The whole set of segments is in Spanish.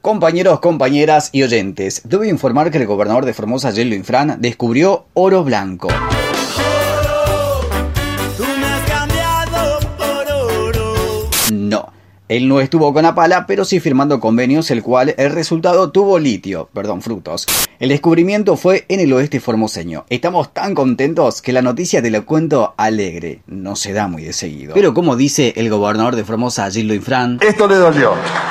Compañeros, compañeras y oyentes, debo informar que el gobernador de Formosa, Yeldo Infran, descubrió oro blanco. No, él no estuvo con la pala, pero sí firmando convenios, el cual el resultado tuvo frutos. El descubrimiento fue en el oeste formoseño. Estamos tan contentos que la noticia te la cuento alegre. No se da muy de seguido. Pero como dice el gobernador de Formosa, Yeldo Infran, esto le dolió.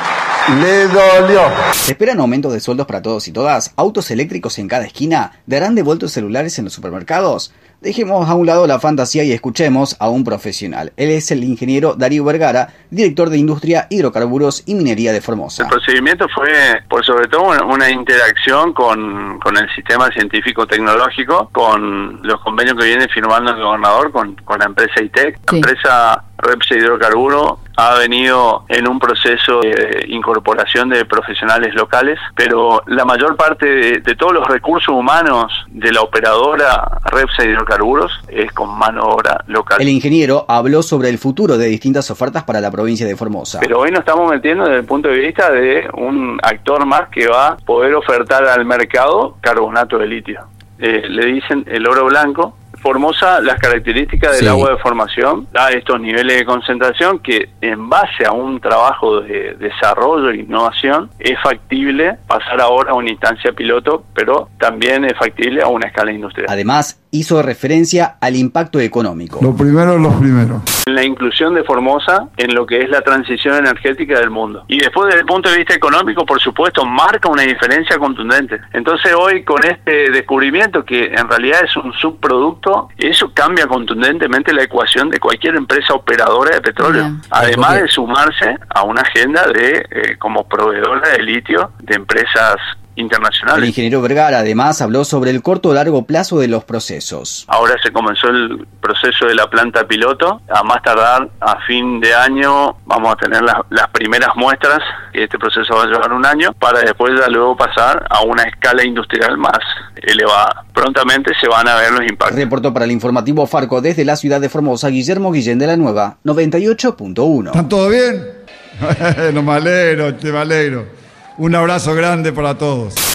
Le dolió. Se esperan aumentos de sueldos para todos y todas, autos eléctricos en cada esquina, darán devueltos celulares en los supermercados. Dejemos a un lado la fantasía y escuchemos a un profesional. Él es el ingeniero Darío Vergara, director de Industria, Hidrocarburos y Minería de Formosa. El procedimiento fue, por sobre todo, una interacción con el sistema científico-tecnológico, con los convenios que viene firmando el gobernador con la empresa ITEC. La empresa Repsa Hidrocarburo ha venido en un proceso de incorporación de profesionales locales, pero la mayor parte de todos los recursos humanos de la operadora Repsa Hidrocarburos es con mano de obra local. El ingeniero habló sobre el futuro de distintas ofertas para la provincia de Formosa. Pero hoy nos estamos metiendo desde el punto de vista de un actor más que va a poder ofertar al mercado carbonato de litio. Le dicen el oro blanco. Formosa, las características del agua de formación da estos niveles de concentración que en base a un trabajo de desarrollo e innovación es factible pasar ahora a una instancia piloto, pero también es factible a una escala industrial. Además, hizo referencia al impacto económico. Lo primero es lo primero. La inclusión de Formosa en lo que es la transición energética del mundo. Y después, desde el punto de vista económico, por supuesto, marca una diferencia contundente. Entonces hoy, con este descubrimiento, que en realidad es un subproducto, eso cambia contundentemente la ecuación de cualquier empresa operadora de petróleo. Además de sumarse a una agenda de como proveedora de litio de empresas internacionales. El ingeniero Vergara además habló sobre el corto o largo plazo de los procesos. Ahora se comenzó el proceso de la planta piloto. A más tardar a fin de año vamos a tener las primeras muestras. Este proceso va a llevar un año para después ya luego pasar a una escala industrial más elevada. Prontamente se van a ver los impactos. Reportó para el informativo Farco desde la ciudad de Formosa, Guillermo Guillén de la Nueva, 98.1. ¿Están todo bien? No me alegro, te me alegro. Un abrazo grande para todos.